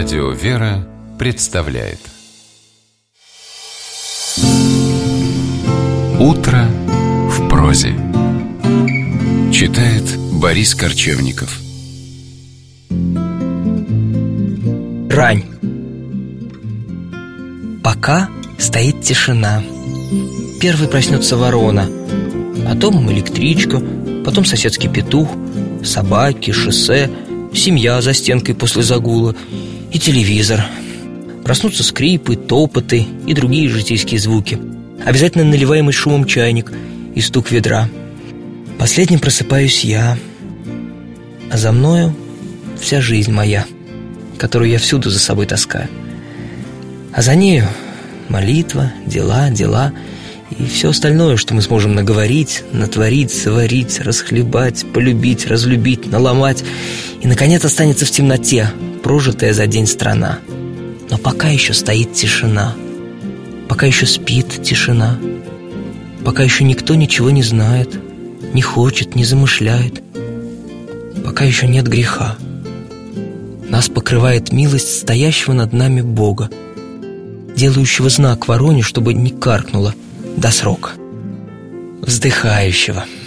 Радио «Вера» представляет «Утро в прозе». Читает Борис Корчевников. Рань. Пока стоит тишина. Первой проснется ворона, потом электричка, потом соседский петух, собаки, шоссе, семья за стенкой после загула и телевизор. Проснутся скрипы, топоты и другие житейские звуки. Обязательно наливаемый шумом чайник и стук ведра. Последним просыпаюсь я, а за мною вся жизнь моя, которую я всюду за собой таскаю. А за нею молитва, дела и все остальное, что мы сможем наговорить, натворить, заварить, расхлебать, полюбить, разлюбить, наломать. И, наконец, останется в темноте прожитая за день страна. Но пока еще стоит тишина, пока еще спит тишина, пока еще никто ничего не знает, не хочет, не замышляет, пока еще нет греха. Нас покрывает милость стоящего над нами Бога, делающего знак вороне, чтобы не каркнуло до срока, вздыхающего,